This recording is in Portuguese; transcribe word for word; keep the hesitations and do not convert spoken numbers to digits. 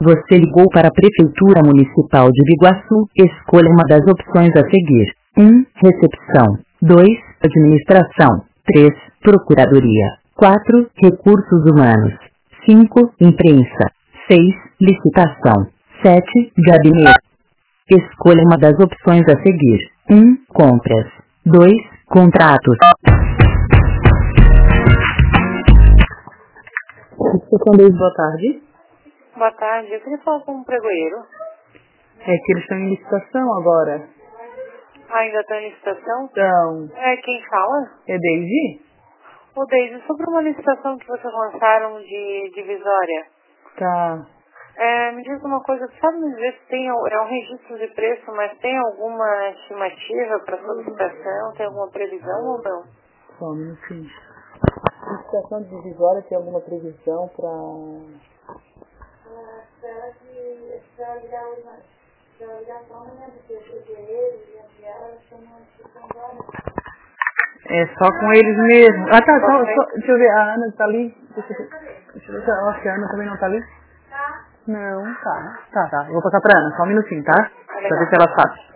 Você ligou para a Prefeitura Municipal de Biguaçu. Escolha uma das opções a seguir. um. Recepção. dois. Administração. três. Procuradoria. quatro. Recursos humanos. cinco. Imprensa. seis. Licitação. sete. Gabinete. Escolha uma das opções a seguir. um. Compras. dois. Contratos. Estação boa tarde. Boa tarde, eu queria falar com um pregoeiro. É que eles estão em licitação agora. Ah, ainda está em licitação? Então, É, quem fala? é Deise? Ô, Deise, sobre uma licitação que vocês lançaram de divisória. Tá. É, me diz uma coisa, sabe me dizer se tem, é um registro de preço, mas tem alguma estimativa para solicitação? Tem alguma previsão ou não? Só um minutinho. Licitação de divisória tem alguma previsão para... É só com eles mesmo. Ah, tá, só, só, deixa eu ver, a Ana tá ali. Deixa eu ver, deixa eu ver, eu acho que a Ana também não tá ali. Não, tá. Tá, tá, eu vou passar pra Ana, só um minutinho, tá? Pra ver se ela sabe.